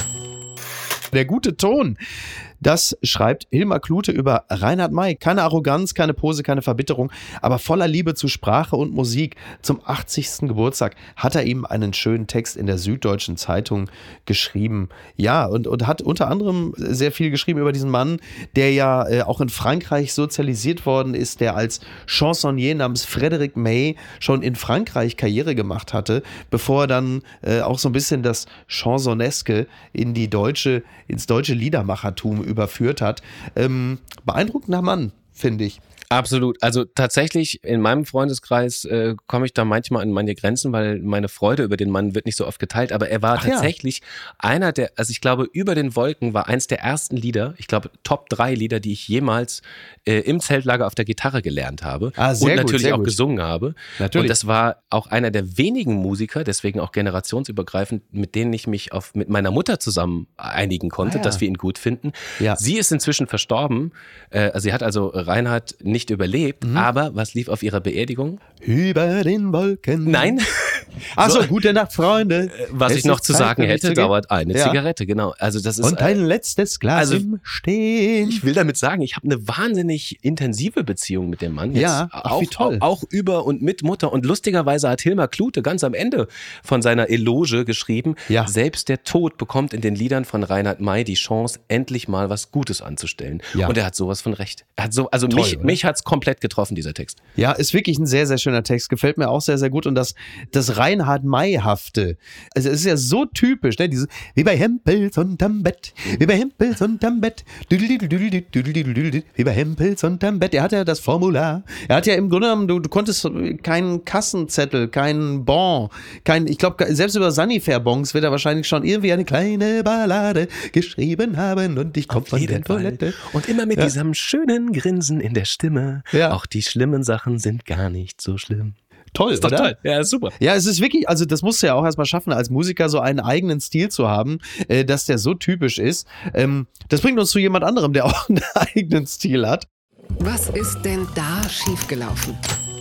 Der gute Ton. Das schreibt Hilmar Klute über Reinhard May. Keine Arroganz, keine Pose, keine Verbitterung, aber voller Liebe zu Sprache und Musik. Zum achtzigsten Geburtstag hat er ihm einen schönen Text in der Süddeutschen Zeitung geschrieben. Ja, und, und hat unter anderem sehr viel geschrieben über diesen Mann, der ja äh, auch in Frankreich sozialisiert worden ist, der als Chansonnier namens Frédéric May schon in Frankreich Karriere gemacht hatte, bevor er dann äh, auch so ein bisschen das Chansoneske in die deutsche, ins deutsche Liedermachertum überführt hat. Ähm, beeindruckender Mann, finde ich. Absolut. Also tatsächlich in meinem Freundeskreis äh, komme ich da manchmal an meine Grenzen, weil meine Freude über den Mann wird nicht so oft geteilt. Aber er war Ach ja. tatsächlich einer der, also ich glaube, Über den Wolken war eins der ersten Lieder, ich glaube Top drei Lieder, die ich jemals äh, im Zeltlager auf der Gitarre gelernt habe. Ah, sehr und gut, natürlich sehr auch gut. gesungen habe. Natürlich. Und das war auch einer der wenigen Musiker, deswegen auch generationsübergreifend, mit denen ich mich auf mit meiner Mutter zusammen einigen konnte, Ah, ja. dass wir ihn gut finden. Ja. Sie ist inzwischen verstorben. Äh, also sie hat also Reinhard nicht überlebt, Mhm. aber was lief auf ihrer Beerdigung? Über den Wolken. Nein, Achso, so, gute Nacht, Freunde. Was es ich noch zu Zeit, sagen hätte, dauert eine ja. Zigarette, genau. Also das ist, und ein letztes Glas also, im Stehen. Ich will damit sagen, ich habe eine wahnsinnig intensive Beziehung mit dem Mann. Jetzt ja, ach, auch, wie toll. Auch, auch über und mit Mutter. Und lustigerweise hat Hilmar Klute ganz am Ende von seiner Eloge geschrieben, ja. selbst der Tod bekommt in den Liedern von Reinhard May die Chance, endlich mal was Gutes anzustellen. Ja. Und er hat sowas von recht. Er hat so, also toll, mich, mich hat es komplett getroffen, dieser Text. Ja, ist wirklich ein sehr, sehr schöner Text. Gefällt mir auch sehr, sehr gut. Und das, das Reinhard May-hafte, also es ist ja so typisch, ne? Dieses, wie bei Hempels unterm Bett, wie bei Hempels unterm Bett, wie bei Hempels unterm Bett. Er hat ja das Formular. Er hat ja im Grunde genommen, du, du konntest keinen Kassenzettel, keinen Bon, kein, ich glaube, selbst über Sanifair-Bons wird er wahrscheinlich schon irgendwie eine kleine Ballade geschrieben haben und ich komme von der Toilette. Und immer mit ja. diesem schönen Grinsen in der Stimme. Ja. Auch die schlimmen Sachen sind gar nicht so schlimm. Toll, ist doch oder? Toll. Ja, ist super. Ja, es ist wirklich, also das musst du ja auch erstmal schaffen, als Musiker so einen eigenen Stil zu haben, äh, dass der so typisch ist. Ähm, das bringt uns zu jemand anderem, der auch einen eigenen Stil hat. Was ist denn da schiefgelaufen?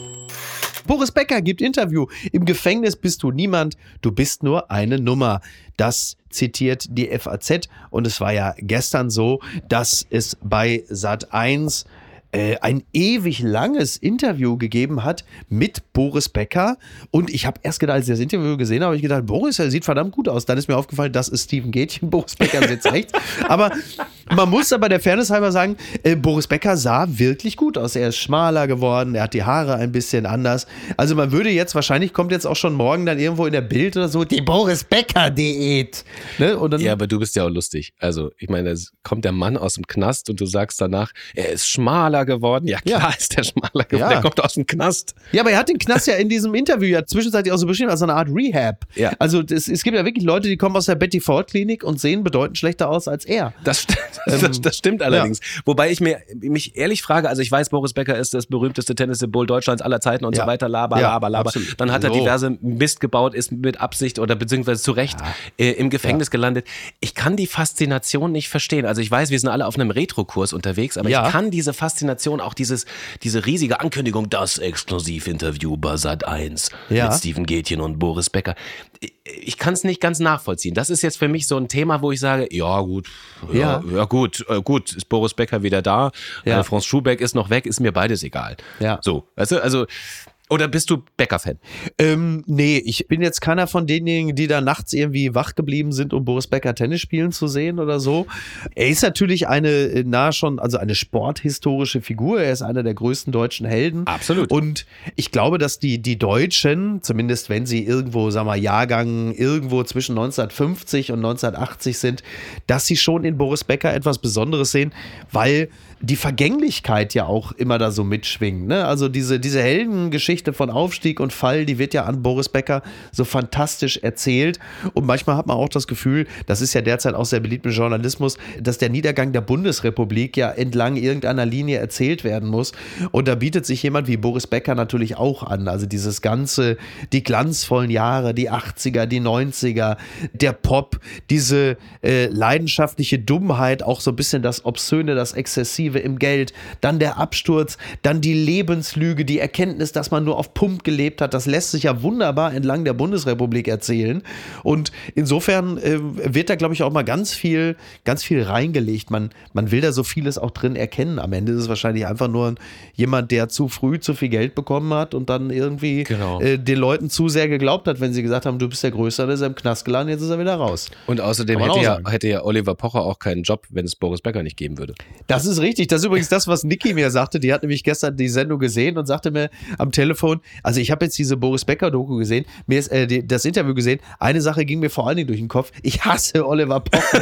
Boris Becker gibt Interview. Im Gefängnis bist du niemand, du bist nur eine Nummer. Das zitiert die F A Z. Und es war ja gestern so, dass es bei Sat eins äh, ein ewig langes Interview gegeben hat mit Boris Becker. Und ich habe erst gedacht, als ich das Interview gesehen habe, habe ich gedacht, Boris, er sieht verdammt gut aus. Dann ist mir aufgefallen, das ist Steven Gätchen, Boris Becker sitzt rechts. Aber man muss aber der Fairness halber sagen, äh, Boris Becker sah wirklich gut aus. Er ist schmaler geworden, er hat die Haare ein bisschen anders. Also man würde jetzt, wahrscheinlich kommt jetzt auch schon morgen dann irgendwo in der Bild oder so, die Boris Becker-Diät. Ne? Und dann, ja, aber du bist ja auch lustig. Also ich meine, es kommt der Mann aus dem Knast und du sagst danach, er ist schmaler geworden. Ja klar ja. ist der schmaler geworden, ja. der kommt aus dem Knast. Ja, aber er hat den Knast ja in diesem Interview ja zwischenzeitlich auch so beschrieben als eine Art Rehab. Ja. Also das, es gibt ja wirklich Leute, die kommen aus der Betty Ford Klinik und sehen bedeutend schlechter aus als er. Das stimmt. Das, das stimmt allerdings. Ja. Wobei ich mir, mich ehrlich frage, also ich weiß, Boris Becker ist das berühmteste Tennissymbol Deutschlands aller Zeiten und ja. so weiter, laber, ja, laber, laber. Absolut. Dann hat er so. diverse Mist gebaut, ist mit Absicht oder beziehungsweise zu Recht ja. äh, im Gefängnis ja. gelandet. Ich kann die Faszination nicht verstehen. Also ich weiß, wir sind alle auf einem Retro-Kurs unterwegs, aber ja. ich kann diese Faszination, auch dieses, diese riesige Ankündigung, das Exklusivinterview bei Sat eins ja. mit Steven Gätchen und Boris Becker. Ich kann es nicht ganz nachvollziehen. Das ist jetzt für mich so ein Thema, wo ich sage, ja gut, ja, ja, ja gut, äh, gut, ist Boris Becker wieder da, ja. äh, Franz Schubeck ist noch weg, ist mir beides egal. Ja. So, weißt du, also oder bist du Becker-Fan? Ähm, nee, ich bin jetzt keiner von denjenigen, die da nachts irgendwie wach geblieben sind, um Boris Becker Tennis spielen zu sehen oder so. Er ist natürlich eine, nahe schon, also eine sporthistorische Figur. Er ist einer der größten deutschen Helden. Absolut. Und ich glaube, dass die, die Deutschen, zumindest wenn sie irgendwo, sagen wir, Jahrgang irgendwo zwischen neunzehnhundertfünfzig und neunzehnhundertachtzig sind, dass sie schon in Boris Becker etwas Besonderes sehen, weil die Vergänglichkeit ja auch immer da so mitschwingt. Ne? Also diese, diese Heldengeschichte von Aufstieg und Fall, die wird ja an Boris Becker so fantastisch erzählt. Und manchmal hat man auch das Gefühl, das ist ja derzeit auch sehr beliebt im Journalismus, dass der Niedergang der Bundesrepublik ja entlang irgendeiner Linie erzählt werden muss. Und da bietet sich jemand wie Boris Becker natürlich auch an. Also dieses ganze, die glanzvollen Jahre, die achtziger, die neunziger, der Pop, diese äh, leidenschaftliche Dummheit, auch so ein bisschen das Obszöne, das Exzessive im Geld, dann der Absturz, dann die Lebenslüge, die Erkenntnis, dass man nur auf Pump gelebt hat, das lässt sich ja wunderbar entlang der Bundesrepublik erzählen und insofern äh, wird da, glaube ich, auch mal ganz viel, ganz viel reingelegt. Man, man will da so vieles auch drin erkennen. Am Ende ist es wahrscheinlich einfach nur jemand, der zu früh zu viel Geld bekommen hat und dann irgendwie genau. äh, den Leuten zu sehr geglaubt hat, wenn sie gesagt haben, du bist der Größte, dann ist er im Knast gelandet, jetzt ist er wieder raus. Und außerdem hätte ja, hätte ja Oliver Pocher auch keinen Job, wenn es Boris Becker nicht geben würde. Das ist richtig. Das ist übrigens das, was Niki mir sagte. Die hat nämlich gestern die Sendung gesehen und sagte mir am Telefon, also ich habe jetzt diese Boris Becker-Doku gesehen, mir ist äh, die, das Interview gesehen. Eine Sache ging mir vor allen Dingen durch den Kopf. Ich hasse Oliver Pocher.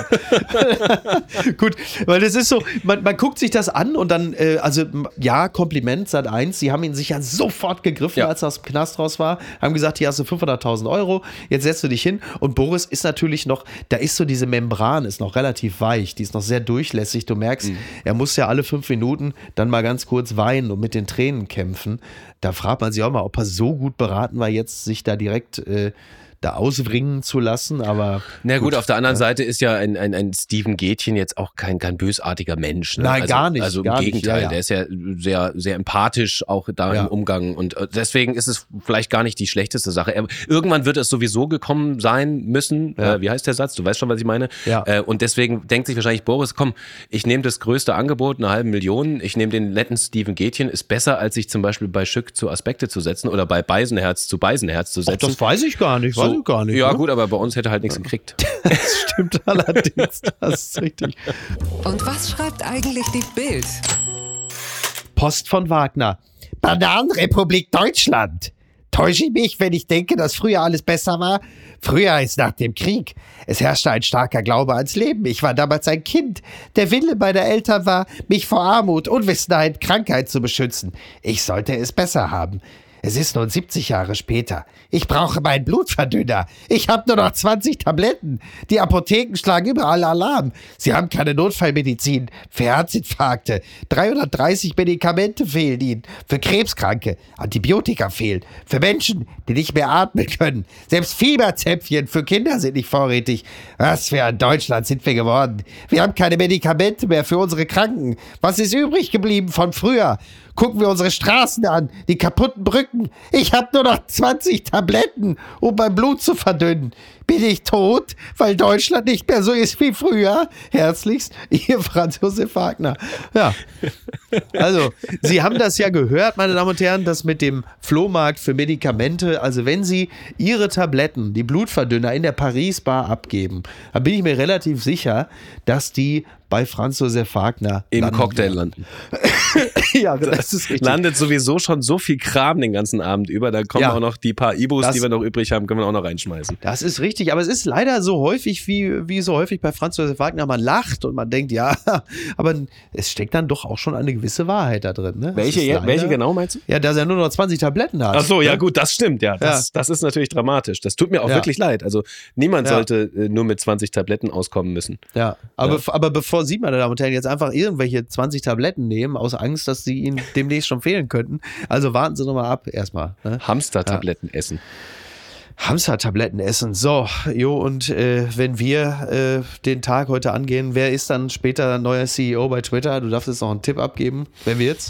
Gut, weil das ist so, man, man guckt sich das an und dann, äh, also ja, Kompliment, Sat eins, sie haben ihn sich ja sofort gegriffen, ja. als er aus dem Knast raus war, haben gesagt, hier hast du fünfhunderttausend Euro, jetzt setzt du dich hin und Boris ist natürlich noch, da ist so diese Membran, ist noch relativ weich, die ist noch sehr durchlässig, du merkst, mhm. er muss ja alle fünf Minuten dann mal ganz kurz weinen und mit den Tränen kämpfen. Da fragt man sich auch mal, ob er so gut beraten war, jetzt sich da direkt äh, da auswringen zu lassen, aber... Na gut, gut, auf der anderen ja. Seite ist ja ein, ein, ein Steven Gätchen jetzt auch kein, kein bösartiger Mensch. Ne? Nein, also, gar nicht. Also im gar Gegenteil, nicht, ja, ja. der ist ja sehr, sehr empathisch auch da Ja. im Umgang und deswegen ist es vielleicht gar nicht die schlechteste Sache. Er, irgendwann wird es sowieso gekommen sein müssen. Ja. Äh, wie heißt der Satz? Du weißt schon, was ich meine. Ja. Äh, und deswegen denkt sich wahrscheinlich Boris, komm, ich nehme das größte Angebot, eine halbe Million, ich nehme den netten Steven Gätchen, ist besser, als sich zum Beispiel bei Schück zu Aspekte zu setzen oder bei Beisenherz zu Beisenherz zu Ach, setzen. das weiß ich gar nicht, weiß ich gar nicht. Ja ne? gut, aber bei uns hätte er halt nichts gekriegt. Das stimmt allerdings, das ist richtig. Und was schreibt eigentlich die Bild? Post von Wagner. Bananenrepublik Deutschland. Täusche ich mich, wenn ich denke, dass früher alles besser war? Früher als nach dem Krieg. Es herrschte ein starker Glaube ans Leben. Ich war damals ein Kind. Der Wille meiner Eltern war, mich vor Armut, Unwissenheit, Krankheit zu beschützen. Ich sollte es besser haben. Es ist nun siebzig Jahre später. Ich brauche meinen Blutverdünner. Ich habe nur noch zwanzig Tabletten. Die Apotheken schlagen überall Alarm. Sie haben keine Notfallmedizin für Herzinfarkte. dreihundertdreißig Medikamente fehlen ihnen. Für Krebskranke. Antibiotika fehlen. Für Menschen, die nicht mehr atmen können. Selbst Fieberzäpfchen für Kinder sind nicht vorrätig. Was für ein Deutschland sind wir geworden. Wir haben keine Medikamente mehr für unsere Kranken. Was ist übrig geblieben von früher? Gucken wir unsere Straßen an, die kaputten Brücken. Ich habe nur noch zwanzig Tabletten, um mein Blut zu verdünnen. Bin ich tot, weil Deutschland nicht mehr so ist wie früher? Herzlichst, Ihr Franz Josef Wagner. Ja, also Sie haben das ja gehört, meine Damen und Herren, das mit dem Flohmarkt für Medikamente. Also wenn Sie Ihre Tabletten, die Blutverdünner in der Paris-Bar abgeben, dann bin ich mir relativ sicher, dass die bei Franz Josef Wagner Im landen Cocktail werden. landen. Ja, das ist richtig. Landet sowieso schon so viel Kram den ganzen Abend über. Da kommen Ja. auch noch die paar Ibos, Das- die wir noch übrig haben, können wir auch noch reinschmeißen. Das ist richtig, aber es ist leider so häufig, wie, wie so häufig bei Franz Josef Wagner, man lacht und man denkt, ja, aber es steckt dann doch auch schon eine gewisse Wahrheit da drin. Ne? Das Welche, ist je- leider- welche genau meinst du? Ja, dass er nur noch zwanzig Tabletten hat. Ach so, ja Ne? gut, das stimmt, ja. Das, das ist natürlich dramatisch. Das tut mir auch Ja. wirklich leid. Also niemand Ja. sollte äh, nur mit zwanzig Tabletten auskommen müssen. Ja, aber, Ja. bev- aber bevor Sie, meine Damen und Herren, jetzt einfach irgendwelche zwanzig Tabletten nehmen, aus Angst, dass sie Ihnen demnächst schon fehlen könnten, also warten Sie noch mal ab erstmal. Ne? Hamster-Tabletten essen. Hamster-Tabletten essen. So, jo, und äh, wenn wir äh, den Tag heute angehen, wer ist dann später neuer C E O bei Twitter? Du darfst jetzt noch einen Tipp abgeben. Wer wird's?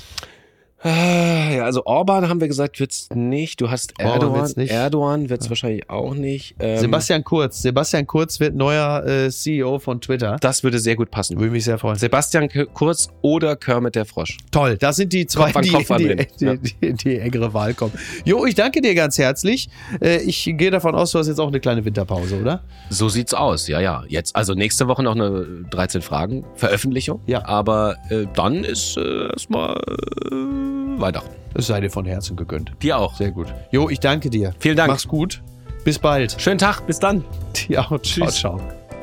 Ah, Ja, also Orban haben wir gesagt, wird's nicht. Du hast Orban Erdogan. wird's nicht. Erdogan wird's wahrscheinlich auch nicht. Ähm, Sebastian Kurz. Sebastian Kurz wird neuer äh, C E O von Twitter. Das würde sehr gut passen. Würde mich sehr freuen. Sebastian K- Kurz oder Kermit der Frosch. Toll, das sind die zwei, Kopf an die Kopf in die, annehmen. die, Ja. die, die, die engere Wahl kommen. Jo, ich danke dir ganz herzlich. Äh, ich gehe davon aus, du hast jetzt auch eine kleine Winterpause, oder? So sieht's aus, ja, ja. Jetzt, also nächste Woche noch eine dreizehn Fragen Veröffentlichung. Ja. Aber äh, dann ist äh, erstmal äh, Weihnachten. Es sei dir von Herzen gegönnt. Dir auch. Sehr gut. Jo, ich danke dir. Vielen Dank. Mach's gut. Bis bald. Schönen Tag, bis dann. Ja, ciao, Tschüss. ciao.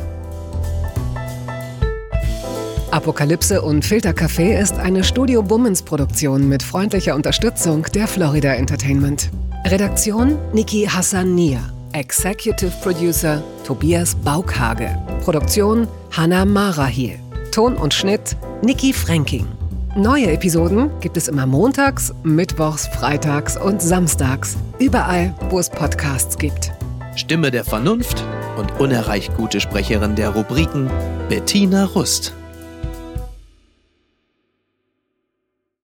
Apokalypse und Filtercafé ist eine Studio Bummens Produktion mit freundlicher Unterstützung der Florida Entertainment. Redaktion Niki Hassania. Executive Producer Tobias Baukhage. Produktion Hannah Marahiel. Ton und Schnitt Niki Fränking. Neue Episoden gibt es immer montags, mittwochs, freitags und samstags. Überall, wo es Podcasts gibt. Stimme der Vernunft und unerreicht gute Sprecherin der Rubriken Bettina Rust.